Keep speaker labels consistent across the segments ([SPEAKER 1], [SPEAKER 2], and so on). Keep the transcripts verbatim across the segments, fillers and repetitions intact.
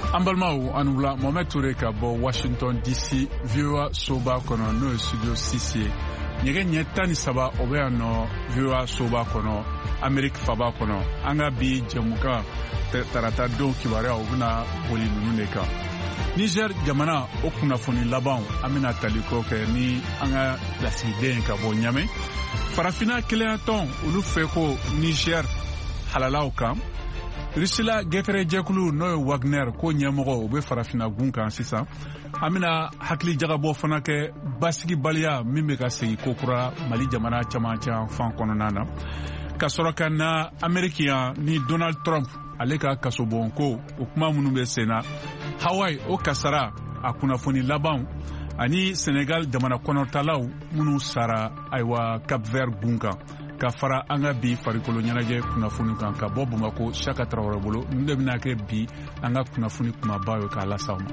[SPEAKER 1] Ambalmao anula Mohamed Touré ka bɔ Washington D C V O A soba kɔnɔ n'o ye studio six ye ɲɛgɛn ɲɛ tan ni saba o bɛ yan nɔ V O A soba kɔnɔ Amérique faba kɔnɔ an ka bi jɛmukan tarata don kibaruya o bɛna boli ninnu de kan. Niger jamana o kunnafoni laban an bɛna tali kɔ kɛ ni an ka lasigiden ka bɔ Ɲamɛ. Farafina kelenya tɔn olu fɛ ko Niger halalaw kan. Risila Gekere Jekulu n'o ye Wagner ko ɲɛmɔgɔ o bɛ farafina gun kan sisan. An bɛna hakili jagabɔ fana kɛ basigibaliya min bɛ ka segin ko kura Mali jamana camancɛ fan kɔnɔna na. Ka sɔrɔ ka na Amérique yan ni Donald Trump ale ka kasobon ko o kuma minnu bɛ sen na. Hawaii o kasara a kunnafoni laban ani Senegal jamana kɔnɔtalaw minnu sara ayiwa Cap Vert gun kan. Ka fara an ka bi farikolo ɲɛnajɛ kunnafoni kan ka bɔ Bamako Chaka Traoré bolo ninnu de bɛna kɛ bi an ka kunnafoni kumaba ye k'a lase aw ma.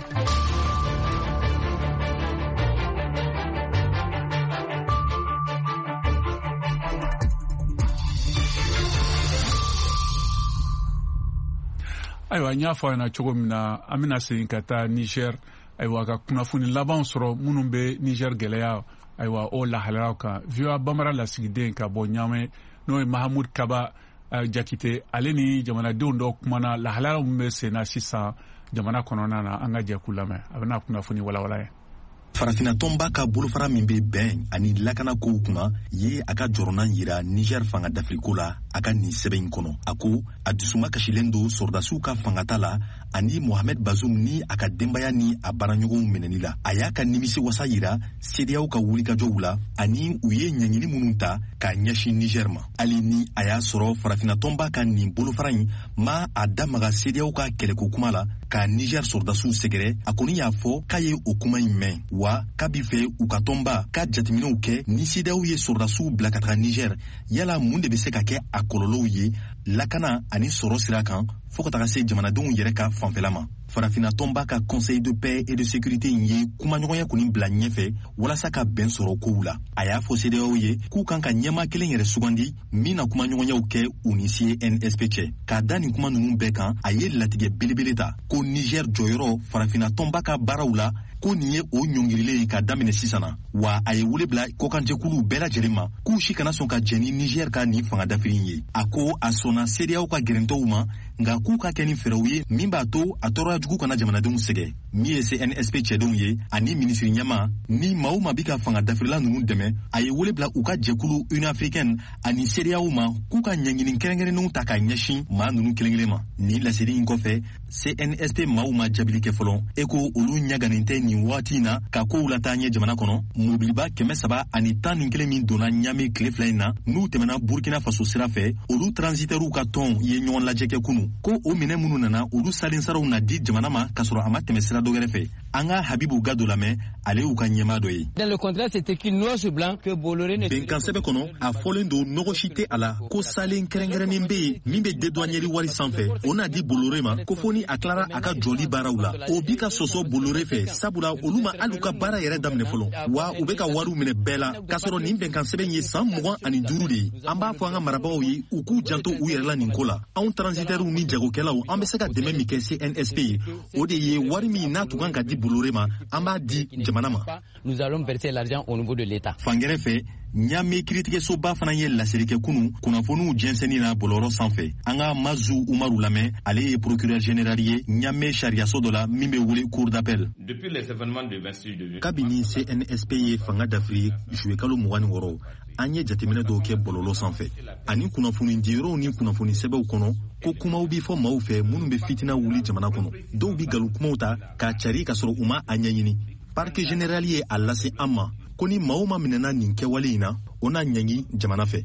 [SPEAKER 1] Ayiwa n y'a fɔ a ɲɛna cogo min na an bɛna segin ka taa Niger ayiwa ka kunnafoni laban sɔrɔ minnu bɛ Niger gɛlɛya ayiwa o lahalaw kan. V O A Bambara lasigiden ka bɔ Ɲamɛ n'o ye Mahamud Kaba Jakite ale ni jamanadenw dɔw kumana lahalaw min bɛ sen na sisan jamana kɔnɔna na an ka jɛ k'u lamɛn a bɛna kunnafoni walawala ye.
[SPEAKER 2] Farafina tɔnba ka bolofara min bɛ bɛn ani lakana kow kunna ye a ka jɔrɔna yira Niger fanga dafiriko la a ka nin sɛbɛn in kɔnɔ. A ko a dusuma kasilen don sɔrdasiw ka fangata la ani Mohamed Bazoum ni a ka denbaya ni a baaraɲɔgɔnw minɛni la. A y'a ka nimisi wasa yira C D A O ka wulikajɔw la ani u ye ɲɛɲini minnu ta k'a ɲɛsin Niger ma. Hali ni a y'a sɔrɔ farafina tɔnba ka nin bolofara in ma a damaga C D A O ka kɛlɛko kuma la ka Niger sɔrdasiw sɛgɛrɛ a kɔni y'a fɔ k'a ye o kuma in mɛn wa k'a bi fɛ u ka tɔnba ka jateminɛw kɛ ni C D A O ye sɔrdasiw bila ka taga Niger yala mun de bɛ se ka kɛ a kɔlɔlɔw ye lakana ani sɔrɔ sira kan fo ka taga se jamanadenw yɛrɛ ka fanfɛla ma. Farafina tɔnba ka Conseil de paix et de sécurité in ye kumaɲɔgɔnya kɔni bila ɲɛfɛ walasa ka bɛn sɔrɔ kow la. A y'a fɔ C D A O ye k'u kan ka ɲɛma kelen yɛrɛ sugandi min na kumaɲɔgɔnyaw kɛ u ni C N S P cɛ. K'a da nin kuma ninnu bɛɛ kan a ye latigɛ belebele ta ko Niger jɔyɔrɔ farafina tɔnba ka baaraw la ko nin ye o ɲɔngirilen ye ka daminɛ sisan na. Wa a ye wele bila kɔkanjɛkuluw bɛɛ lajɛlen ma k'u si kana sɔn ka jɛn ni Niger ka nin fanga dafiri ye. A ko a sɔnna C D A O ka gɛrɛntɔw ma nka k'u ka kɛ ni fɛɛrɛw ye min b'a to a tɔɔrɔya jugu kana jamanadenw sɛgɛ. Min ye C N S P cɛdenw ye ani minisiri ɲɛma ni maa o maa bi ka fanga dafirila ninnu dɛmɛ a ye wele bila u ka jɛkulu Union Africaine ani C D A O ma k'u ka ɲɛɲini kɛrɛnkɛrɛnnenw ta k'a ɲɛsin maa ninnu kelen kelen ma. Nin laseli in kɔfɛ C N S P maaw ma jabili kɛ fɔlɔ e ko olu ɲaganen tɛ nin waati in na ka kow lataa ɲɛ jamana kɔnɔ. Mobiliba kɛmɛ saba ani tan ni kelen min donna Ɲamɛ tile fila in na n'u tɛmɛna Burkina Faso sira fɛ olu transitɛriw ka tɔn ye ɲɔgɔn lajɛ kɛ kunu ko o minɛ minnu nana olu salensaraw na di jamana ma ka sɔrɔ a ma tɛmɛ sira dɔ wɛrɛ fɛ. An ka Habibu Gado lamɛn ale y'u ka ɲɛmaa dɔ ye.
[SPEAKER 3] Dans le contrat c'est écrit noir sur blanc que Bolloré ne.
[SPEAKER 2] Bɛnkan sɛbɛn kɔnɔ a fɔlen don nɔgɔ si tɛ a la ko salen kɛrɛnkɛrɛnnen bɛ yen min bɛ dédouanière wari sanfɛ o n'a di Bolloré ma ko fo ni a tilara a ka jɔli baaraw la o bi ka sɔsɔ Bolloré fɛ sabula olu ma hali u ka baara yɛrɛ daminɛ fɔlɔ wa u bɛ ka wariw minɛ bɛɛ la k'a sɔrɔ nin bɛnkan sɛbɛn ye san mugan ani duuru de ye. An b'a fɔ an ka marabagaw ye u k'u janto u yɛrɛ la nin ko la. Anw transitaires ni jagokɛlaw an bɛ se ka dɛmɛ min kɛ C N S P ye o de ye wari min n'a tun kan ka di Bolloré ma an b'a di jamana ma.
[SPEAKER 3] Nous allons verser l'argent au niveau de l'État.
[SPEAKER 2] Fangɛrɛ fɛ Ɲamɛ kiiritigɛsoba fana ye laseli kɛ kunu kunnafoniw jɛnsɛnni na bɔlɔlɔ sanfɛ. An ka Mazu Umaru lamɛn ale ye procureur général ye Ɲamɛ sariyaso dɔ la min bɛ wele cour d'appel.
[SPEAKER 4] Depuis les événements de vingt-six juillet.
[SPEAKER 2] Kabini C N S P ye fanga dafiri juillet kalo mugan ni wɔɔrɔ an ye jateminɛ dɔw kɛ bɔlɔlɔ sanfɛ ani kunnafoni diyɔrɔw ni kunnafoni sɛbɛnw kɔnɔ ko kumaw bi fɔ maaw fɛ minnu bɛ fitina wuli jamana kɔnɔ dɔw bi nkalon kumaw ta k'a cari ka sɔrɔ u ma a ɲɛɲini. Parquet général ye a lase an ma ko ni maa o maa minɛna nin kɛwale in na o n'a ɲɛɲi jamana fɛ.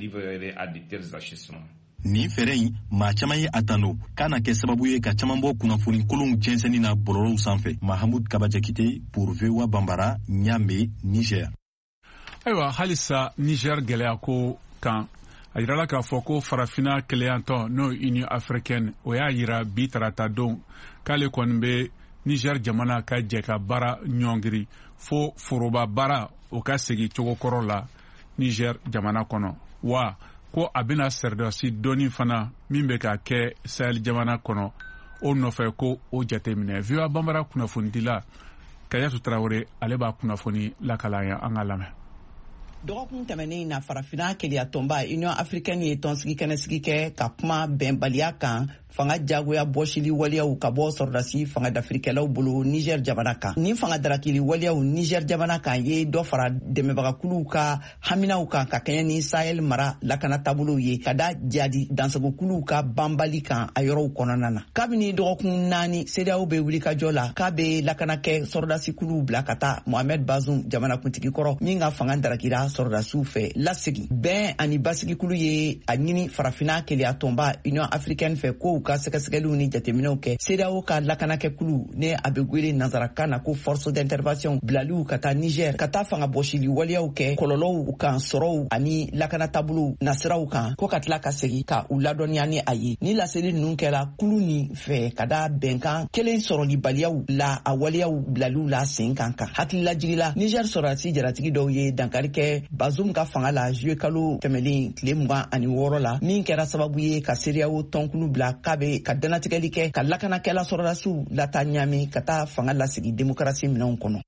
[SPEAKER 2] Nin fɛɛrɛ in maa caman ye a tando k'a na kɛ sababu ye ka caman bɔ kunnafoni kolonw jɛnsɛnni na bɔlɔlɔw sanfɛ. Mahamud Kaba Jakite pour V O A Bambara Ɲamɛ Niger.
[SPEAKER 1] Ayiwa halisa Niger gɛlɛya ko kan a yirala k'a fɔ ko farafina keleyantɔn n'o Union Africaine o y'a yira bi tarata don k'ale kɔni bɛ Niger jamana ka jɛ ka baara ɲɔngiri fo foroba baara o ka segin cogo kɔrɔ la Niger jamana kɔnɔ wa ko a bɛna sɛridasi dɔɔni fana min bɛ ka kɛ Sahel jamana kɔnɔ o nɔfɛ ko o jateminɛ. V O A Banbara kunnafonidila Kayatu Traoré ale b'a kunnafoni lakalaya an ka lamɛn.
[SPEAKER 5] dɔgɔkun tɛmɛnen na farafina keleya tɔnba Union Africaine ye tɔnsigi kɛnɛsigi kɛ ka kuma bɛnbaliya kan fanga jagoya bɔsili waliyaw ka bɔ sɔrɔdasi fanga dafirikɛlaw bolo Niger jamana kan. Ni fanga darakili waliyaw Niger jamana kan ye dɔ fara dɛmɛbagakuluw ka haminaw kan ka kɛɲɛ ni Sahel mara lakana taabolow ye ka da jadi dansagokuluw ka banbali kan a yɔrɔw kɔnɔna na. Kabini dɔgɔkun naani C D A O bɛ wulikajɔ la k'a bɛ lakana kɛ sɔrɔdasi kuluw bila ka taa Mohamed Bazoum jamanakuntigi kɔrɔ min ka fanga darakira sɔrɔdasiw fɛ lasegi. Bɛn ani basigikulu ye a ɲini farafina keleya tɔnba Union Africaine fɛ ko ka sɛgɛsɛgɛliw ni jateminɛw kɛ C D A O ka lakanakɛkulu ne a bɛ wele nansarakan na ko force d'intervention bilaliw ka taa Niger ka taa fanga bɔsili waliyaw kɛ kɔlɔlɔw kan sɔrɔw ani lakana taabolow nasiraw kan ko ka tila ka segi ka u ladɔnniya ni a ye. Ni laseli ninnu kɛra kulu nin fɛ ka da bɛnkan kelen sɔrɔlibaliyaw la a waliyaw bilaliw la sen kan kan. Hakililajigila Niger sɔrɔdasi jaratigi dɔw ye dankari kɛ Bazoum ka fanga la juillet kalo tɛmɛlen tile mugan ani wɔɔrɔ la min kɛra sababu ye ka C D A O tɔnkulu bila k'a bɛ ka danatigɛli kɛ ka lakanakɛla sɔrɔdasiw lata ɲami ka taa fanga lasigi démocratie minɛnw kɔnɔ.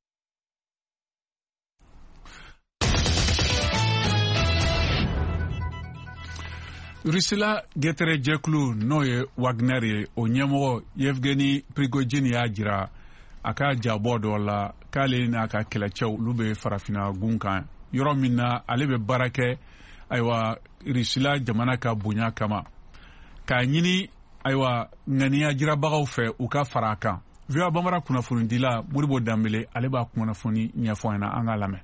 [SPEAKER 1] Rusila Getere jɛkulu n'o ye Wagner ye o ɲɛmɔgɔ Yevgeny Prigozhin y'a jira a ka jabɔ dɔ la k'ale n'a ka kɛlɛcɛw olu bɛ farafina gun kan yɔrɔ min na ale bɛ baara kɛ ayiwa Rusila jamana ka bonya kama k'a ɲini ayiwa ŋaniya jirabagaw fɛ u ka fara a kan. V O A Banbara kunnafonidila Modibo Dambele ale b'a kunnafoni ɲɛfɔ ɲɛna an ka lamɛn.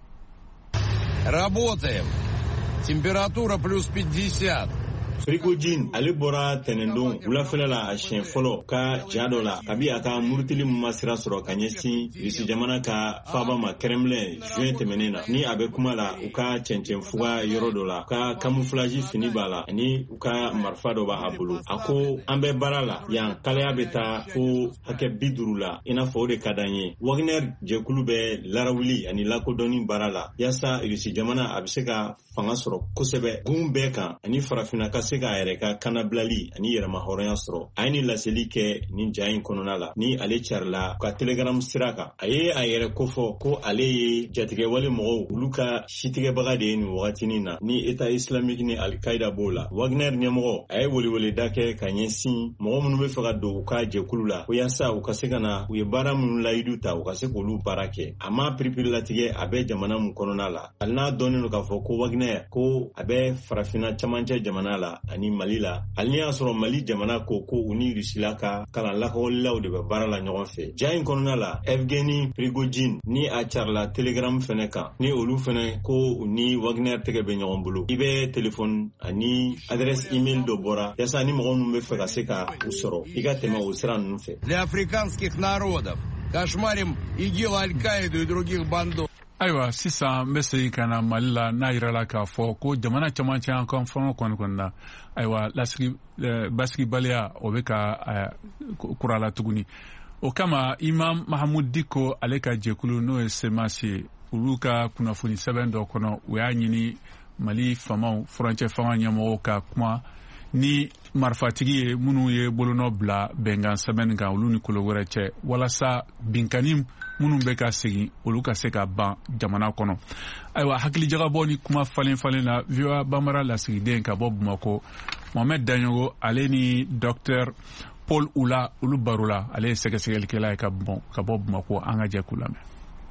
[SPEAKER 6] Работаем. Температура плюс пятьдесят.
[SPEAKER 7] Prigozhin ale bɔra tɛnɛndon wulafɛla la a siɲɛ fɔlɔ ka ja dɔ la kabi a ka murutili min ma sira sɔrɔ ka ɲɛsin Rusi jamana ka faaba ma Kremlin juin tɛmɛnen na ni a bɛ kuma la u ka cɛncɛn fuga yɔrɔ dɔ la ka camouflage fini b'a la ani u ka marifa dɔ b'a bolo. A ko an bɛ baara la yan kalaya bɛ taa fo hakɛ bi duuru la i n'a fɔ o de ka d'an ye. Wagner jɛkulu bɛ larawuli ani lakodɔnni baara la yaasa Rusi jamana a bɛ se ka fanga sɔrɔ kosɛbɛ gun bɛɛ kan ani farafina ka se k'a yɛrɛ ka kanabilali ani yɛrɛma hɔrɔnya sɔrɔ. A ye ni laseli kɛ nin ja in kɔnɔna la ni ale carila ka telegram sira kan. A ye a yɛrɛ kofɔ ko ale ye jatigɛwale mɔgɔw olu ka sitigɛbaga de ye nin wagatinin na ni État islamique ni Al-Qaïda b'o la. Wagner ɲɛmɔgɔ a ye weleweleda kɛ ka ɲɛsin mɔgɔ minnu bɛ fɛ ka don u ka jɛkulu la ko yaasa u ka se ka na u ye baara minnu layidu ta u ka se k'olu baara kɛ. A ma piripiri latigɛ a bɛ jamana mun kɔnɔna la. Hali n'a dɔnnen don k'a fɔ ko Wagner ko a bɛ farafina camancɛ jamana la ani Mali la. Hali ni y'a sɔrɔ Mali jamana ko ko u ni Rusila ka kalan lakɔlilaw de bɛ baara la ɲɔgɔn fɛ. Ja in kɔnɔna la Yevgeny Prigozhin ni a carila telegram fɛnɛ kan ni olu fɛnɛ ko u ni Wagner tɛgɛ bɛ ɲɔgɔn bolo. I bɛ telefoni ani adresse email dɔ bɔra yaasa ni mɔgɔ minnu bɛ fɛ ka se ka u sɔrɔ i ka tɛmɛ o sira ninnu fɛ.
[SPEAKER 6] Для африканских народов кошмарим ИГИЛ, Аль-Qaïда и других бандов.
[SPEAKER 1] Ayiwa sisan n bɛ segin ka na Mali la n'a yirala k'a fɔ ko jamana camancɛ an kan fɔlɔ kɔni kɔni na ayiwa lasigi basigibaliya o bɛ ka kurala tuguni. O kama Imam Mahamud Diko ale ka jɛkulu n'o ye Semasi ye olu ka kunnafoni sɛbɛn dɔ kɔnɔ u y'a ɲini Mali famaw furancɛ fanga ɲɛmɔgɔw ka kuma ni marifatigi ye minnu ye bolonɔ bila bɛnkan sɛbɛnni kan olu ni kolo wɛrɛ cɛ walasa binkani minnu bɛ ka segin olu ka se ka ban jamana kɔnɔ. Ayiwa hakilijagabɔ ni kuma falen falen na V O A Banbara lasigiden ka bɔ Bamakɔ Mohamed Daɲogo ale ni Docteur Paul Oula olu baro la ale ye sɛgɛsɛgɛlikɛla ye ka bɔ Bamakɔ an ka jɛ k'u lamɛn.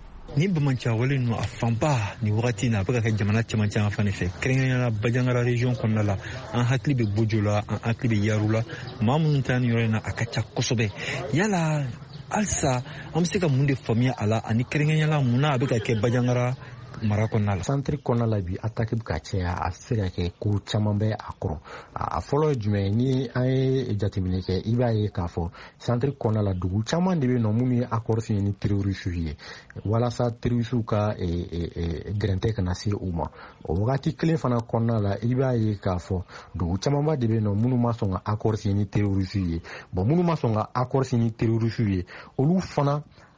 [SPEAKER 8] Ni bamanan wale no a fanba ni wagati na a bɛ ka kɛ jamana cɛmancɛ an fana fɛ kɛrɛnkɛrɛnnenya Bajangara region kɔnɔna la an hakili bɛ Bojo la an hakili bɛ Yaru la maa minnu ta ni yɔrɔ in na a ka ca kosɛbɛ yala halisa an bɛ se ka mun de faamuya a la ani kɛrɛnkɛrɛnnenya mun na a bɛ ka kɛ Bajangara mara kɔnɔna la.
[SPEAKER 9] Centre kɔnɔna la bi attaque bɛ ka caya a se ka kɛ ko caman bɛ a kɔrɔ. A fɔlɔ ye jumɛn ni an ye jateminɛ kɛ i b'a ye k'a fɔ centre kɔnɔna la dugu caman de bɛ yen nɔ minnu ye accord signé ni terroristes ye walasa terroristes ka gɛrɛntɛ kana se u ma. O wagati kelen fana kɔnɔna la i b'a ye k'a fɔ dugu camanba de bɛ yen nɔ minnu ma sɔn ka accord signé ni terroristes ye. Bon minnu ma sɔn ka accord signé ni terroristes ye olu fana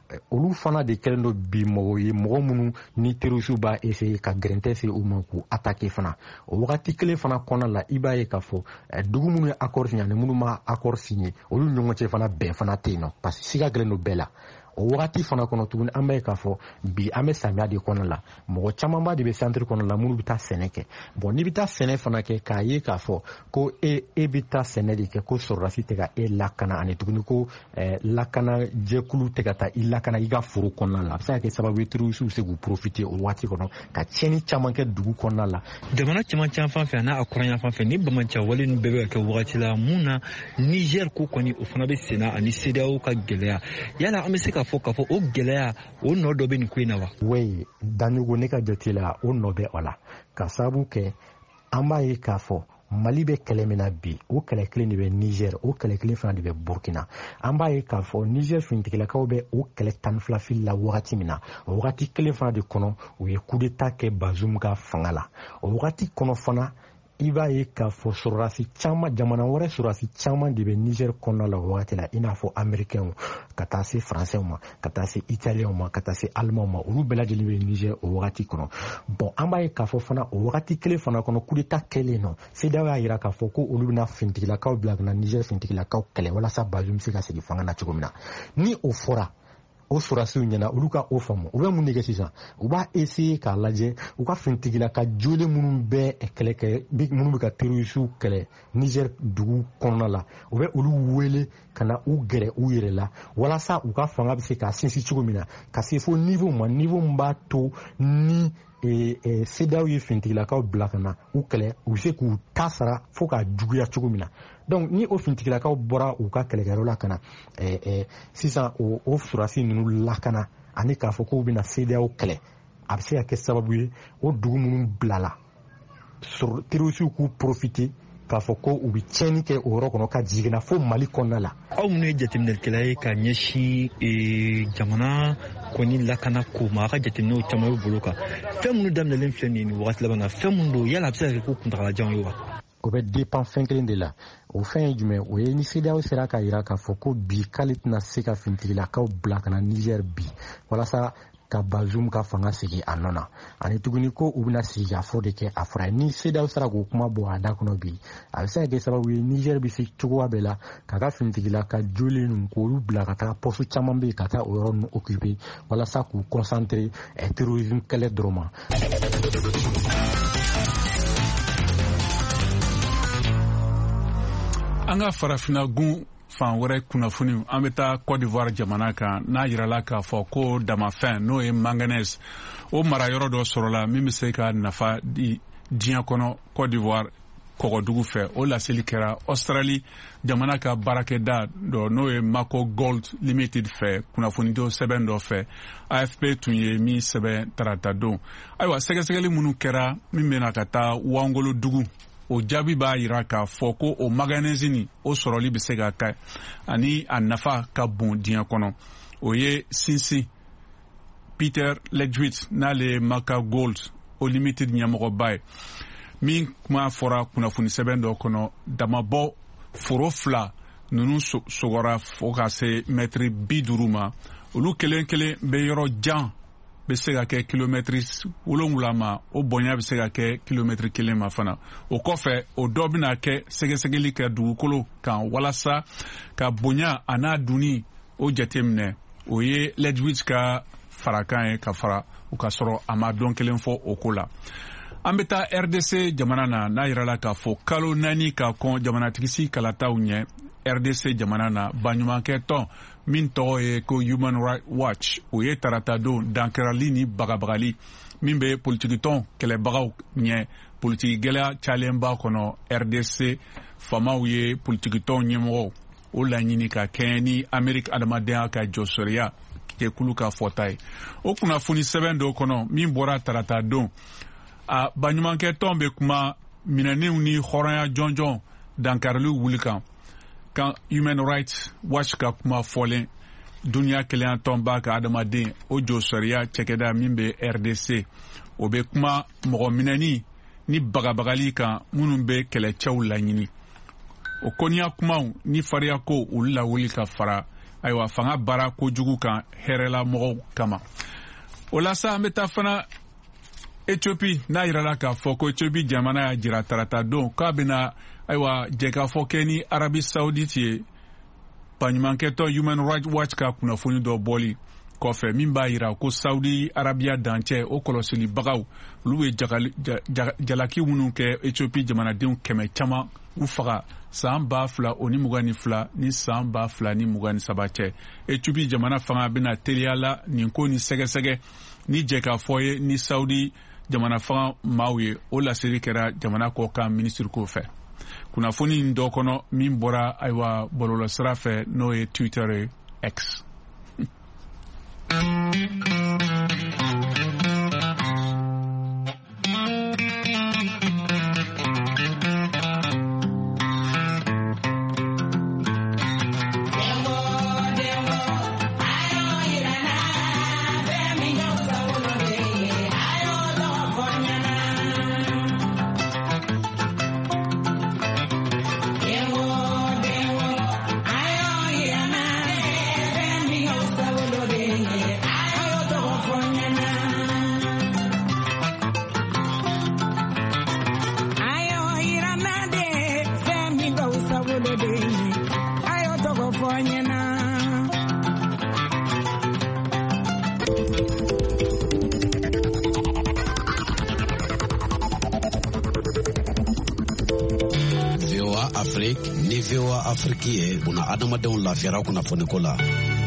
[SPEAKER 9] olu fana de kɛlen do bi mɔgɔ ye mɔgɔ minnu ni terroriste b'a essayer ka gɛrɛntɛ se u ma k'u attaquer fana o wagati kelen fana kɔnɔna la i b'a ye k'a fɔ dugu minnu ye accord signé ani minnu ma accord signé olu ɲɔgɔn cɛ fana bɛn fana tɛ yen nɔ parce que siga gɛlɛn do bɛɛ la o wagati fana kɔnɔ tuguni an b'a ye k'a fɔ bi an bɛ samiya de kɔnɔ la mɔgɔ camanba de bɛ centre kɔnɔ la minnu bɛ taa sɛnɛ kɛ bon n'i bɛ taa sɛnɛ fana kɛ k'a ye k'a fɔ ko e e bɛ taa sɛnɛ de kɛ ko sɔrɔdasi tɛ ka e lakana ani tuguni ko ɛɛ lakana jɛkulu tɛ ka taa i lakana i ka foro kɔnɔna la a bɛ se ka kɛ sababu ye terroristes bɛ se k'u profiter o waati kɔnɔ ka tiɲɛni caman kɛ dugu kɔnɔna la.
[SPEAKER 8] jamana cɛmancɛ fan fɛ a n'a kɔrɔnya fan fɛ ni bamaciya wale ninnu bɛɛ bɛ ka kɛ wagati la mun na Niger ko kɔni o fana bɛ senna ani C D A O ka gɛlɛya yala an bɛ se ka fɔ k'a fɔ o gɛlɛya o nɔ dɔ bɛ nin ko in na wa.
[SPEAKER 9] oui Danugo ne ka jate la o nɔ bɛ o la ka sababu kɛ an b'a ye k'a fɔ Mali bɛ kɛlɛ min na bi o kɛlɛ kelen de bɛ Niger o kɛlɛ kelen fana de bɛ Burkina an b'a ye k'a fɔ Niger finitigilakaw bɛ o kɛlɛ tan ni fila fili la wagati min na o wagati kelen fana de kɔnɔ u ye coup d'état kɛ Bazoum ka fanga la o wagati kɔnɔ fana i b'a ye k'a fɔ sɔrɔdasi caman jamana wɛrɛ sɔrɔdasi caman de bɛ Niger kɔnɔna la o wagati la i n'a fɔ américains ka taa se français ma ka taa se italiens ma ka taa se allemands ma olu bɛɛ lajɛlen bɛ Niger o wagati kɔnɔ bon an b'a ye k'a fɔ fana o wagati kelen fana kɔnɔ coup d'état kɛlen nɔ C D A O y'a jira k'a fɔ ko olu bɛna finitigilakaw bila ka na Niger finitigilakaw kɛlɛ walasa Bazoum bɛ se ka segin fanga na cogo min na ni o fɔra o sɔrɔdasiw ɲɛna olu ka o faamu u bɛ mun de kɛ sisan u b'a essayer k'a lajɛ u ka finitigilaka joli minnu bɛ kɛlɛ kɛ minnu bɛ ka terroristes kɛlɛ Niger dugu kɔnɔna la u bɛ olu wele ka na u gɛrɛ u yɛrɛ la walasa u ka fanga bɛ se k'a sinsin cogo min na ka se fo niveau ma niveau min b'a to ni C D A O ye finitigilakaw bila ka na u kɛlɛ u bɛ se k'u ta sara fo k'a juguya cogo min na donc ni o finitigilakaw bɔra u ka kɛlɛkɛyɔrɔ la ka na sisan o o sɔrɔdasi ninnu lakana ani k'a fɔ k'u bɛna C D A O kɛlɛ a bɛ se ka kɛ sababu ye o dugu minnu bilala terroristes k'u profiter k'a fɔ ko u bɛ tiɲɛni kɛ o yɔrɔ kɔnɔ ka jiginna fo Mali kɔnɔna la.
[SPEAKER 8] aw minnu ye jateminɛlikɛla ye ka ɲɛsin jamana kɔni lakana ko ma a ka jateminɛw caman bɛ bolo kan fɛn minnu daminɛlen filɛ nin wagati laban na fɛn minnu don yala a bɛ se ka kɛ ko kuntagalajan ye wa.
[SPEAKER 9] o bɛ dépend fɛn kelen de la o fɛn ye jumɛn o ye ni C D A O sera ka jira k'a fɔ ko bi k'ale tɛna se ka finitigilakaw bila ka na Niger bi walasa ka Bazoum ka fanga segin a nɔ na ani tuguni ko u bɛna sigi ka fɔ de kɛ a fɔra ni C D A O sera k'o kuma bɔ a da kɔnɔ bi a bɛ se ka kɛ sababu ye Niger bɛ se cogoya bɛɛ la k'a ka finitigilaka joli ninnu k'olu bila ka taa poste caman bɛ yen ka taa o yɔrɔ ninnu occuper walasa k'u concentrer terrorisme kɛlɛ dɔrɔn ma.
[SPEAKER 1] an ka farafina gun fan wɛrɛ kunnafoni an bɛ taa Côte d'Ivoire jamana kan n'a yirala k'a fɔ ko damafɛn n'o ye manganèse o mara yɔrɔ dɔ sɔrɔla min bɛ se ka nafa di diɲɛ kɔnɔ Côte d'Ivoire kɔgɔdugu fɛ o laseli kɛra Australie jamana ka baarakɛda dɔ n'o ye Mako Gold Limited fɛ kunnafonido sɛbɛn dɔ fɛ A F P tun ye min sɛbɛn tarata don ayiwa sɛgɛsɛgɛli minnu kɛra min bɛna ka taa Wangolo dugu o jaabi b'a jira k'a fɔ ko o manganèse nin o sɔrɔli bɛ se ka kɛ ani a nafa ka bon diɲɛ kɔnɔ o ye sinsin Peter Ledwith n'ale ye Mako Gold o Limited ɲɛmɔgɔba ye min kuma fɔra kunnafoni sɛbɛn dɔ kɔnɔ damabɔ foro fila ninnu sogora fo ka se mɛtiri bi duuru ma olu kelen kelen bɛ yɔrɔ jan bɛ se ka kɛ kilomɛtiri wolonwula ma o bonya bɛ se ka kɛ kilomɛtiri kelen ma fana o kɔfɛ o dɔ bɛna kɛ sɛgɛsɛgɛli kɛ dugukolo kan walasa ka bonya a n'a dunni o jateminɛ o ye Ledwith ka farakan ye ka fara o ka sɔrɔ a ma dɔn kelen fɔ o ko la. an bɛ taa R D C jamana na n'a yirala k'a fɔ kalo naani ka kɔn jamanatigisi kalataw ɲɛ R D C jamana na baɲumankɛ tɔn min tɔgɔ ye ko Human Rights Watch o ye tarata don dankɛrɛli ni bagabagali min bɛ politikitɔn kɛlɛbagaw ɲɛ politiki gɛlɛya cayalenba kɔnɔ R D C famaw ye politikitɔn ɲɛmɔgɔw o laɲini ka kɛɲɛ ni Ameriki adamadenya ka jɔsɔrɔya kɛkulu ka fɔta ye o kunnafoni sɛbɛn dɔ kɔnɔ min bɔra tarata don a baɲumankɛ tɔn bɛ kuma minɛninw ni hɔrɔnya jɔnjɔn dankariliw wuli kan kan Human Rights Watch ka kuma fɔlen duniya kɛlɛya tɔn b'a ka adamaden o jɔsɔrɔya cɛkɛda min bɛ R D C o bɛ kuma mɔgɔ minɛni ni bagabagali kan minnu bɛ kɛlɛcɛw laɲini o kɔniya kumaw ni fariya ko olu lawuli ka fara ayiwa fanga bara kojugu kan hɛrɛla mɔgɔw kama. O la sa an bɛ taa fana Ethiopie n'a yirala k'a fɔ ko Ethiopie jamana y'a jira tarata don k'a bɛna ayiwa jɛkafɔ kɛ ni Arabi Saoudite ye baɲumankɛtɔ Human Rights Watch ka kunnafoni dɔ bɔli kɔfɛ min b'a yira ko Saudi Arabia dancɛ o kɔlɔsilibagaw olu ye jalaki minnu kɛ Ethiopie jamanadenw kɛmɛ caman u faga san ba fila o ni mugan ni fila ni san ba fila ni mugan ni saba cɛ. Ethiopie jamana fanga bɛna teliya la nin ko ni sɛgɛsɛgɛ ni jɛkafɔ ye ni Saudi jamana fanga maaw ye o laseli kɛra jamana kɔ kan minisiri ko fɛ. Kunnafoni in dɔ kɔnɔ min bɔra ayiwa bɔlɔlɔsira fɛ n'o ye Twitter ye X.
[SPEAKER 10] Afriki ye buna adamadenw lafiyara kunnafoni ko la.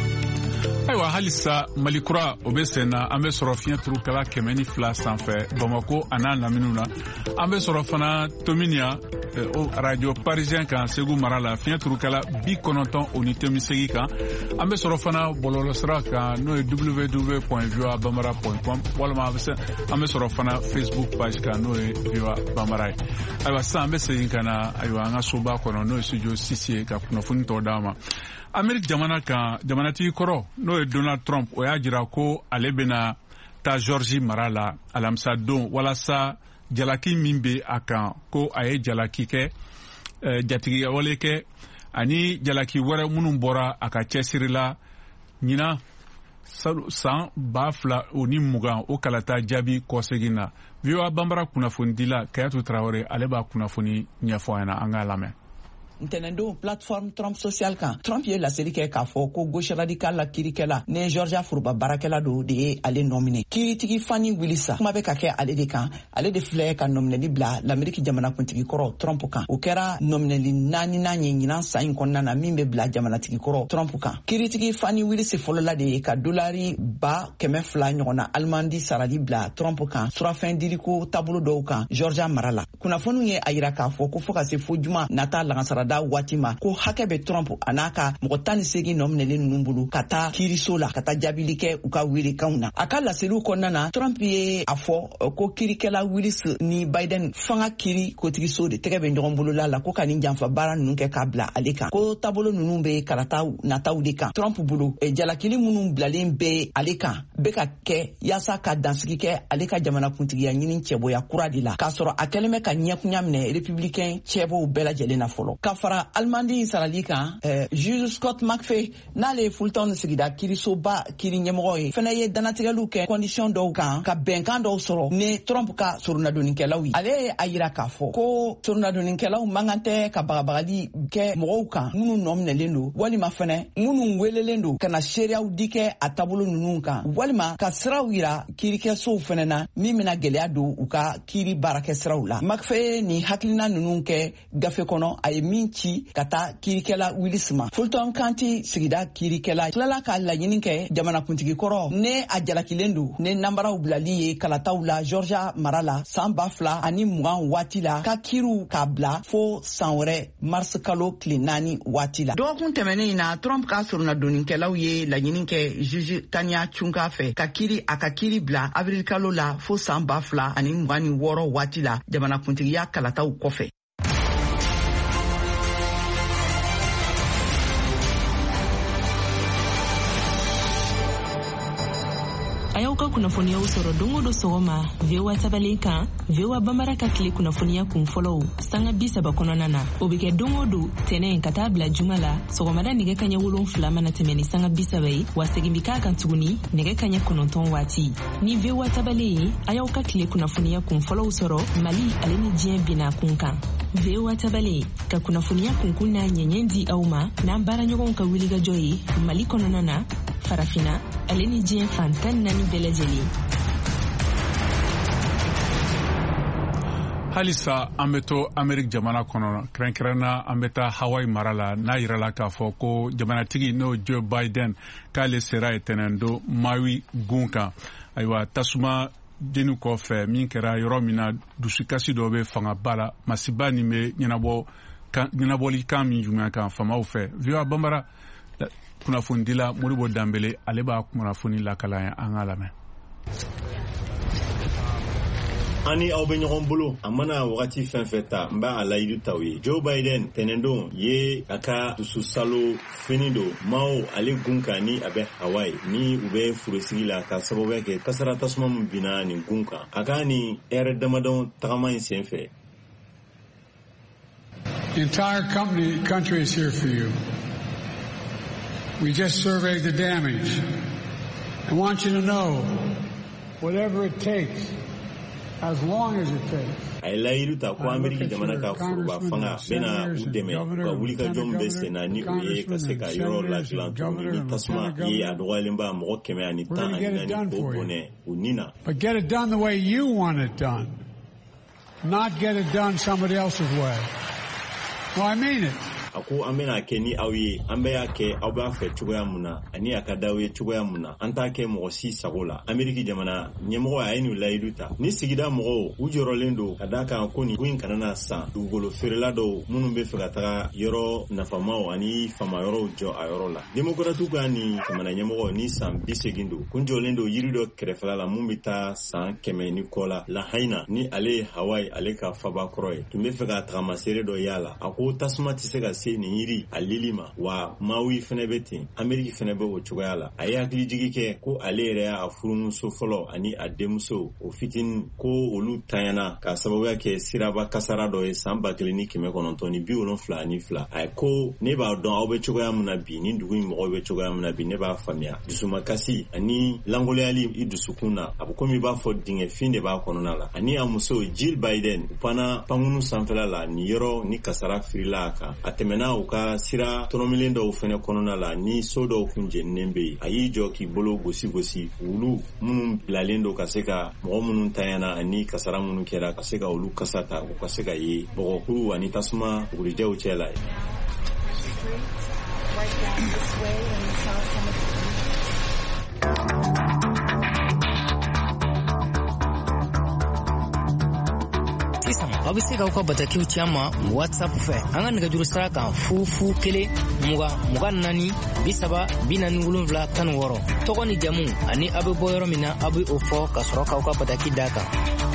[SPEAKER 1] Ayiwa halisa Malikura o bɛ sen na an bɛ sɔrɔ fiɲɛ turukala kɛmɛ ni fila sanfɛ Bamako a n'a laminiw na. An bɛ sɔrɔ fana Tominia o radio parisien kan Segu mara la fiɲɛ turukala bi kɔnɔntɔn o ni tomi segi kan. An bɛ sɔrɔ fana bɔlɔlɔsira kan n'o ye w w w point v o a bambara point com walima an bɛ sɔrɔ fana Facebook page kan n'o ye V O A Bambara ye. Ayiwa sisan an bɛ segin ka na ayiwa an ka soba kɔnɔ n'o ye studio sisi ye ka kunnafoni tɔ d'a ma. Ameriki jamana kan jamanatigi kɔrɔ n'o ye Donald Trump o y'a jira ko ale bɛna taa Georgie mara la alamisa don walasa jalaki min bɛ a kan ko a ye jalaki kɛ jatigiyawale kɛ ani jalaki wɛrɛ minnu bɔra a ka cɛsiri la ɲina san ba fila o ni mugan o kalata jaabi kɔsegin na. V O A Bambara kunnafonidila Kayatu Traore ale b'a kunnafoni ɲɛfɔ an na an k'a lamɛn.
[SPEAKER 5] Ntɛnɛndon plateforme Trump social kan Trump ye laseli kɛ k'a fɔ ko gauche radical la kirikɛla ne Georgia Furuba baarakɛla do de ye ale nomine. Kiritigi Fani Willis kuma bɛ ka kɛ ale de kan ale de filɛ ka nomineli bila l'Amérique jamanakuntigi kɔrɔ Trump kan o kɛra nomineli naani na ye ɲinan san in kɔnɔna na min bɛ bila jamanatigi kɔrɔ Trump kan. Kiritigi Fani Willis fɔlɔla de ye ka dolari ba kɛmɛ fila ɲɔgɔn na alimandi sarali bila Trump kan surafɛn diriko taabolo dɔw kan Georgia mara la. Kunnafoniw ye a yira k'a fɔ ko fo ka se fo juma nata lansara da waati ma ko hakɛ bɛ Trump a n'a ka mɔgɔ tan ni segin nominɛlen ninnu bolo ka taa kiiriso la ka taa jaabili kɛ u ka welekanw na. A ka laseliw kɔnɔna na Trump ye a fɔ ko kiirikɛla Willis ni Biden fanga kiiri kotigiso de tɛgɛ bɛ ɲɔgɔn bolola la ko ka nin janfa baara ninnu kɛ k'a bila ale kan ko taabolo ninnu bɛ kalataw nataw de kan. Trump bolo jalakili minnu bilalen bɛ ale kan bɛ ka kɛ yaasa ka dansigi kɛ ale ka jamanakuntigiya ɲini cɛbɔya kura de la k'a sɔrɔ a kɛlen bɛ ka ɲɛkunya minɛ républicain cɛbɔw bɛɛ lajɛlen na fɔlɔ. Ka fara Almandi sarali kan eh, juge Scott McFay n'ale Fulton sigida kiirisoba kiiri ɲɛmɔgɔ ye fɛnɛ ye danatigɛliw kɛ condition dɔw kan ka bɛnkan dɔw sɔrɔ ne Trump ka soronadonnikɛlaw ye. Ale ye a yira k'a fɔ ko soronadonnikɛlaw man kan tɛ ka bagabagali kɛ mɔgɔw kan minnu nɔminɛlen don walima fɛnɛ minnu welelen don ka na seereyaw di kɛ a taabolo ninnu kan walima ka siraw yira kiirikɛsow fɛnɛ na min bɛna gwɛlɛya don u ka kiiri baarakɛ siraw la. McFay ni hakilina ninnu kɛ gafe kɔnɔ a ye min ci ka taa kiirikɛla Willis ma. Fulton County sigida kiirikɛla tilala ka laɲini kɛ jamanakuntigi kɔrɔ ne a jalakilen don ne nambaraw bilali ye kalataw la Georgia mara la san ba fila ani mugan waati la ka kiiriw k'a bila fo san wɛrɛ mars kalo tile naani waati la. Dɔgɔkun tɛmɛnen in na Trump ka soronadonnikɛlaw ye laɲini kɛ juge Tanya Chunka fɛ ka kiiri a ka kiiri bila avril kalo la fo san ba fila ani mugan ni wɔɔrɔ waati la jamanakuntigiya kalataw kɔfɛ. A y'aw ka
[SPEAKER 11] ka kunnafoniyaw sɔrɔ don o don sɔgɔma V O A tabalen kan V O A Bambara ka tile kunnafoniya kun fɔlɔw sanga bi saba kɔnɔna na o bɛ kɛ don o don tɛnɛn ka taa bila juma la sɔgɔmada nɛgɛ kaɲɛ wolonfila mana tɛmɛ ni sanga bi saba ye wa segin bi k'a kan tuguni nɛgɛ kaɲɛ kɔnɔntɔn waati ni V O A tabalen ye a y'aw ka tile kunnafoniya kun fɔlɔw sɔrɔ Mali ale ni diɲɛ binna kun kan V O A tabalen ka kunnafoniya kunkun n'a ɲɛɲɛ di aw ma n'an baaraɲɔgɔnw ka wulikajɔ ye Mali kɔnɔna na farafina ale ni diɲɛ fantan naani bɛɛ lajɛlen.
[SPEAKER 1] Halisa an bɛ to Ameriki jamana kɔnɔ kɛrɛnkɛrɛnna an bɛ taa Hawaii mara la n'a yirala k'a fɔ ko jamanatigi n'o Joe Biden k'ale sera ntɛnɛn don Maui gun kan ayiwa tasuma jeni kɔfɛ min kɛra yɔrɔ min na dusukasi dɔ bɛ fangaba la masiba nin bɛ ɲɛnabɔ ɲɛnabɔli kan min jumɛn kan famaw fɛ V O A Bambara kunnafonidila Modibo Danbele ale b'a kunnafoni lakala ye an ka lamɛn.
[SPEAKER 7] Ani aw bɛ ɲɔgɔn bolo a mana wagati fɛn fɛn ta n b'a layidu taw ye Joe Biden tɛnɛndon ye a ka dususalo fini do Mao ale gun kan ni a bɛ Hawaii ni u bɛ furusigi la ka sababu kɛ kasara tasuma min binna nin gun kan a ka ni ɛrɛ damadɔ tagama in sen fɛ.
[SPEAKER 12] The entire company, country is here for you. We just surveyed the damage. I want you to know, whatever it takes, as long as it takes.
[SPEAKER 7] A layidu ta ko Ameriki jamana ka foroba fanga bena u dɛmɛ ka wulikajɔ bɛ senna ni o ye ka se ka yɔrɔ ladilan tuguni ni tasuma ye a dɔgɔyalenba mɔgɔ kɛmɛ ani tan ani naani k'o bɔnɛ u ni na.
[SPEAKER 12] But get it done the way you want it done, not get it done somebody else's way. No, I mean it.
[SPEAKER 7] A ko an bɛna kɛ ni aw ye an bɛ y'a kɛ aw b'a fɛ cogoya mun na ani a ka d'aw ye cogoya mun na an t'a kɛ mɔgɔ si sago la. Ameriki jamana ɲɛmɔgɔ a ye nin layidu ta ni sigida mɔgɔw u jɔrɔlen don ka d'a kan ko nin ko in kana na san dugukolo feerela dɔw minnu bɛ fɛ ka taga yɔrɔ nafamaw ani fama yɔrɔw jɔ a yɔrɔ la. Demokratiw ka ni jamana ɲɛmɔgɔ ni san bi segin don kun jɔlen don yiri dɔ kɛrɛfɛla la mun bɛ taa san kɛmɛ ni kɔ la Lahaina ni ale ye Hawaii ale ka faba kɔrɔ ye tun bɛ fɛ ka tagamasere dɔ y'a la a ko tasuma tɛ se ka se nin yiri a lili ma wa Maui fɛnɛ bɛ ten Ameriki fɛnɛ bɛ o cogoya la a ye hakili jigi kɛ ko ale yɛrɛ y'a furumuso fɔlɔ ani a denmuso o fitinin ko olu tanyana ka sababuya kɛ siraba kasara dɔ ye san ba kelen ni kɛmɛ kɔnɔntɔn ni bi wolonfila ani fila a ye ko ne b'a dɔn aw bɛ cogoya min na bi ni dugu in mɔgɔw bɛ cogoya min na bi ne b'a faamuya dusumakasi ani langoloyali i dusukun na a bɛ komi i b'a fɔ dingɛ fin de b'a kɔnɔna la ani a muso Jill Biden u panna pankunu sanfɛla la ni yɔrɔ ni kasara firila a kan a tɛmɛna u ka sira tɔnɔmilen dɔw fɛnɛ kɔnɔna la ni so dɔw kun jeninen bɛ yen a y'i jɔ k'i bolo gosi gosi olu minnu bilalen don ka se ka mɔgɔ minnu tanyana ani kasara minnu kɛra ka se ka olu kasa ta u ka se ka ye bɔgɔkuru ani tasuma bugurijɛw cɛ la ye.
[SPEAKER 3] aw bɛ se k'aw ka batakiw ci an ma WhatsApp fɛ an ka nɛgɛjuru sira kan fu fu kelen mugan mugan naani bi saba bi naani wolonwula tan ni wɔɔrɔ tɔgɔ ni jamu ani aw bɛ bɔ yɔrɔ min na aw bɛ o fɔ ka sɔrɔ k'aw ka bataki d'a kan.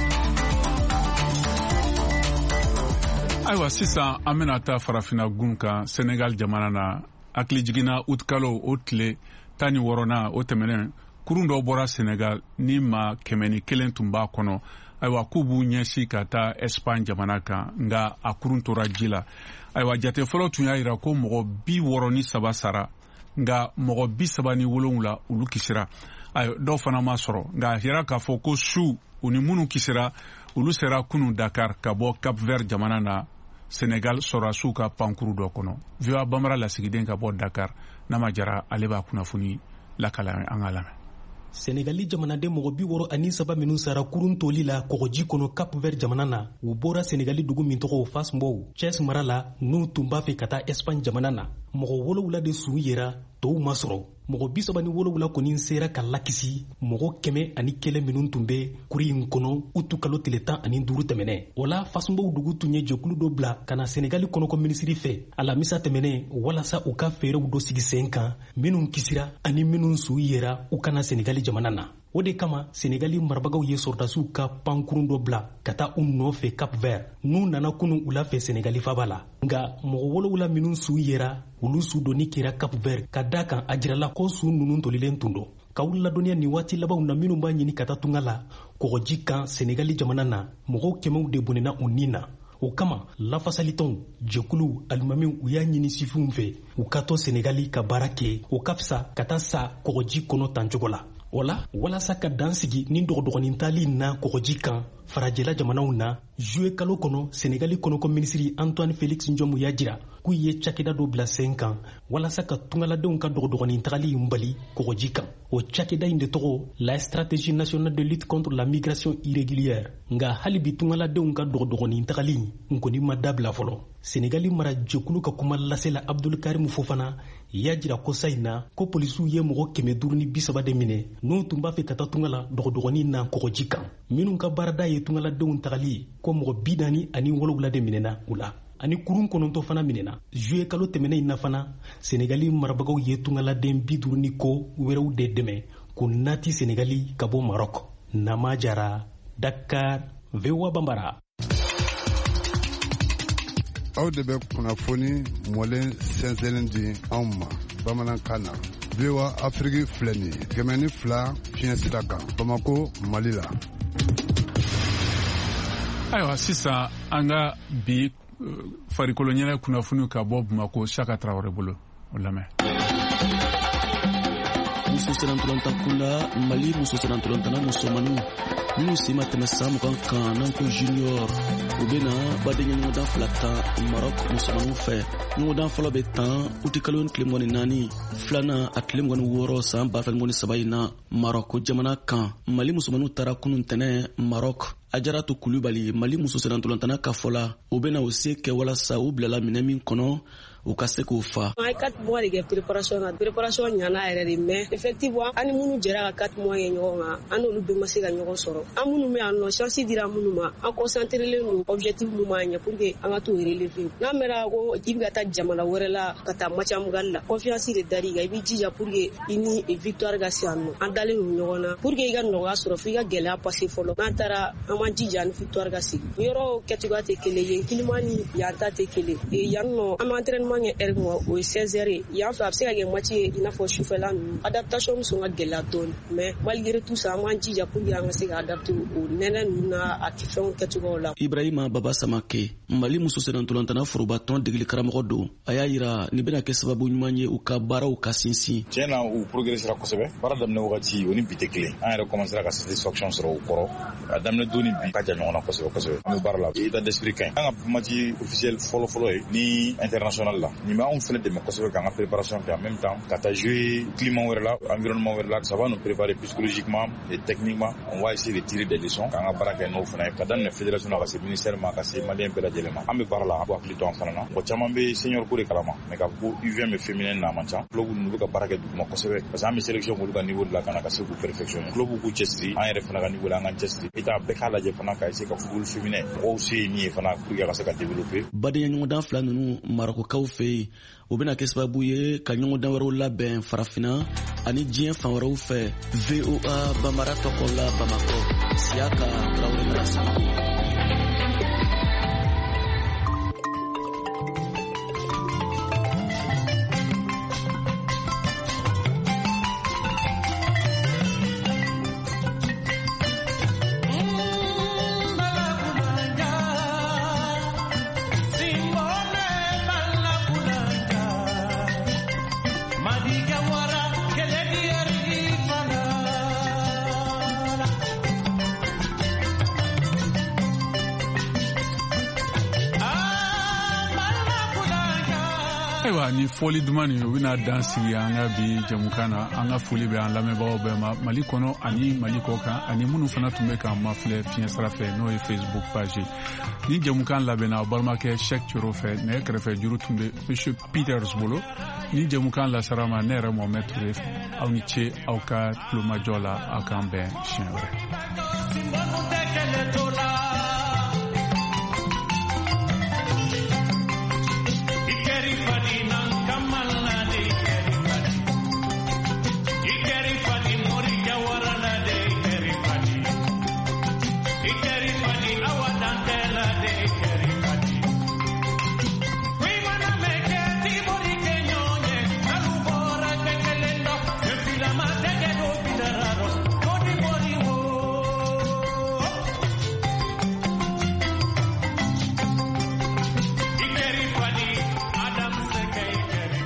[SPEAKER 1] Ayiwa sisan an bɛna taa farafina gun kan Senegal jamana na hakili jiginna août kalo o tile tan ni wɔɔrɔnan o tɛmɛnen kurun dɔ bɔra Senegal ni maa kɛmɛ ni kelen tun b'a kɔnɔ ayiwa k'u b'u ɲɛsin ka taa Espagne jamana kan nka a kurun tora ji la ayiwa jate fɔlɔ tun y'a jira ko mɔgɔ bi wɔɔrɔ ni saba sara nka mɔgɔ bi saba ni wolonwula olu kisira ayiwa dɔw fana ma sɔrɔ nka a yira k'a fɔ ko su u ni minnu kisira olu sera kunun Dakar ka bɔ Cap Vert jamana na Senegal sɔrɔdasiw ka pankuru dɔ kɔnɔ V O A Bambara lasigiden ka bɔ Dakar Nama Jara ale b'a kunnafoni lakala an ka lamɛn.
[SPEAKER 13] Senegali jamanaden mɔgɔ bi wɔɔrɔ ani saba minnu sara kurun toli la kɔgɔji kɔnɔ Cap Vert jamana na u bɔra Senegali dugu min tɔgɔ Fass Mbow Thiès mara la n'u tun b'a fɛ ka taa Espagne jamana na mɔgɔ wolonwula de sun yera tɔw ma sɔrɔ mɔgɔ bi saba ni wolonwula kɔni sera ka lakisi mɔgɔ kɛmɛ ani kelen minnu tun bɛ kuri in kɔnɔ utu kalo tile tan ani duuru tɛmɛnɛ o la Fass Mbow dugu tun ye jɛkulu dɔ bila ka na Senegali kɔnɔkɔ minisiri fɛ alamisa tɛmɛnɛ walasa u ka fɛɛrɛw dɔ sigi sen kan minnu kisira ani minnu sun yera u kana Senegali jamana na o de kama Senegali marabagaw ye sɔrɔdasiw ka pankurun dɔ bila ka taa u nɔfɛ Cap Vert n'u nana kunu u la fɛ Senegali faba la nka mɔgɔ wolonwula minnu sun yera olu su donni kɛra Cap Vert ka da kan a jirala ko su ninnu tolilen tun don k'aw ladɔnniya nin waati labanw na minnu b'a ɲini ka taa tunga la kɔgɔji kan senegali jamana na mɔgɔw kɛmɛw de bonnena u nin na. O kama lafasalitɔnw jɛkuluw alimamiw u y'a ɲini sifinw fɛ u ka to senegali ka baara kɛ o ka fisa ka taa sa kɔgɔji kɔnɔ tancogo la. O la walasa ka dan sigi ni dɔgɔdɔgɔnin tali na kɔgɔji kan farajɛla jamanaw na juye kalo kɔnɔ senegali kɔnɔko minisiri antoine félix njɔmu y'a jira k'u ye cakɛda dɔ bila sen kan walasa ka tungaladenw ka dɔgɔdɔgɔnin tagali in bali kɔgɔji kan. O cakɛda in de tɔgɔ la stratégie nationale de lutte contre la migration irrégulière. Nga hali bi tungaladenw ka dɔgɔdɔgɔnin tagali n kɔni ma dabila fɔlɔ. senegali mara jɛkulu ka kuma lasela abdul karim fofana y'a jira ko sa in na ko polisiw ye mɔgɔ kɛmɛ duuru ni bi saba de minɛ n'u tun b'a fɛ ka taa tunga la dɔgɔdɔgɔnin na kɔgɔji kan. minnu ka baarada ye tungaladenw tagali ko mɔgɔ bi naani ani wolowula de minɛna u la ani kurun kɔnɔntɔ fana minɛna. juye kalo tɛmɛnɛ in na fana senegali marabagaw ye tungaladen bi duuru ni ko wɛrɛw de dɛmɛ k'u nati senegali ka bɔ marɔk. Nama Jara, Dakar, V O A Bambara.
[SPEAKER 14] Aw de bɛ kunnafoni mɔlen sɛnsɛnlen di anw ma bamanankan na. V O A Afrique filɛ nin ye kɛmɛ ni fila fiɲɛ sira kan Bamako, Mali la.
[SPEAKER 1] Ayiwa sisan an ka bi farikolo ɲɛnɛ kunnafoniw ka bɔ Bamako Saka Traoré bolo o lamɛn.
[SPEAKER 15] Muso serantolanta kunda Mali muso serantolantana musomanu minnu si ma tɛmɛ san mugan kan n'an ko junior u bɛna baden ɲɔgɔndan fila ta Maroc musomanu fɛ. ɲɔgɔndan fɔlɔ bɛ tan uti kalo ni tile mugan ni naani filanan a tile mugan ni wɔɔrɔ san ba fila ni mugan ni saba in na Maroc jamana kan. Mali musomanu taara kunun ntɛnɛ Maroc. Ajaratu Kulubali Mali muso serantolantana ka fɔ la u bɛna u se kɛ walasa u bilala minɛ min kɔnɔ u ka se k'o fa.
[SPEAKER 16] An ye quatre mois de kɛ préparation na préparation ɲana yɛrɛ de mais effectivement an ni minnu jɛra ka quatre mois kɛ ɲɔgɔn kan an n'olu bɛɛ ma se ka ɲɔgɔn sɔrɔ. An minnu bɛ yan nɔ chance dira minnu ma an concentrelen don objectif minnu b'an ɲɛ pour que an ka t'o relever. N'a mɛnna ko i bɛ ka taa jamana wɛrɛ la ka taa match amical la confiance de dar'i kan i b'i jija pour que i ni victoire ka se yan nɔ. An dalen don ɲɔgɔn na pour que i ka nɔgɔya sɔrɔ f'i ka gɛlɛya passer fɔlɔ. N'an taara an ma jija ni victoire ka sigi. Yɔrɔ kɛcogoya tɛ kelen ye climat ni yan ta tɛ kelen. Yan nɔ an bɛ entraînement kɛ heure mois o ye seize heures ye. Yan fɛ a bɛ se ka kɛ match ye i n'a fɔ sufɛla ninnu. Adaptation bɛ sɔn ka gɛlɛya dɔɔni mais malgré tout ça an b'an jija pour que an ka se ka adapter o nɛnɛ ninnu n'a a fɛnw kɛcogoyaw la.
[SPEAKER 15] Ibrahima Baba Samake Mali muso serantolantana forobatɔn degeli karamɔgɔ don. A y'a yira nin bɛna kɛ sababu ɲuman ye u ka baaraw ka sinsin.
[SPEAKER 17] Tiɲɛ na u progressera kosɛbɛ. Baara daminɛ wagati o ni bi tɛ kelen. An yɛrɛ commencera ka satisfaction sɔrɔ u kɔrɔ. A daminɛ don ni bi ka jan ɲɔgɔn na kosɛbɛ kosɛbɛ. An bɛ baara la état d'esprit ka ɲi. An ka match officiel fɔlɔ-fɔlɔ ye ni international la. Nin bɛ anw fɛnɛ dɛmɛ kosɛbɛ k'an ka préparation kɛ en même temps ka taa jouer climat wɛrɛ la environnement wɛrɛ la ça va nous préparer psychologiquement et techniquement. On va essayer de tirer des leçons k'an ka baara kɛ n'o fana ye. Ka daminɛ fédération na ka se ministère ma ka se malien bɛɛ lajɛlen ma. An bɛ baara la an b'u hakili to an fana na. Mɔgɔ caman bɛ senior ko de kalama mais ka fɔ ko U V M féminin na man ca. Club ninnu bɛ ka baara kɛ duguma kosɛbɛ parce que an bɛ sélection k'olu ka niveau de la ka na ka se k'u perfectionner. Club k'u cɛsiri an yɛrɛ fana ka niveau la an ka cɛsiri. État bɛɛ k'a lajɛ fana ka essayer ka football féminin mɔgɔw se ye min ye fana pour que a ka se ka développer.
[SPEAKER 15] Badenya ɲɔgɔndan fila ninnu Marokokaw fɛ yen o bɛna kɛ sababu ye ka ɲɔgɔndan wɛrɛw labɛn farafina ani diɲɛ fan wɛrɛw fɛ. V O A Bambara tɔgɔ la Bamako Siaka Traoré Lassana.
[SPEAKER 1] Ayiwa ni foli duman ni u bɛna dan sigi an ka bi jamukan na an ka foli bɛ an lamɛnbagaw bɛɛ ma Mali kɔnɔ ani Mali kɔ kan ani minnu fana tun bɛ k'an mafilɛ fiɲɛ sira fɛ n'o ye Facebook page ni jamukan labɛnna balimakɛ Cheikh Coro fɛ nɛgɛ kɛrɛfɛ juru tun bɛ Monsieur Peters bolo ni jamukan lasara ma ne yɛrɛ Mohamed Touré aw ni ce aw ka tulomajɔ la aw k'an bɛn siɲɛ wɛrɛ.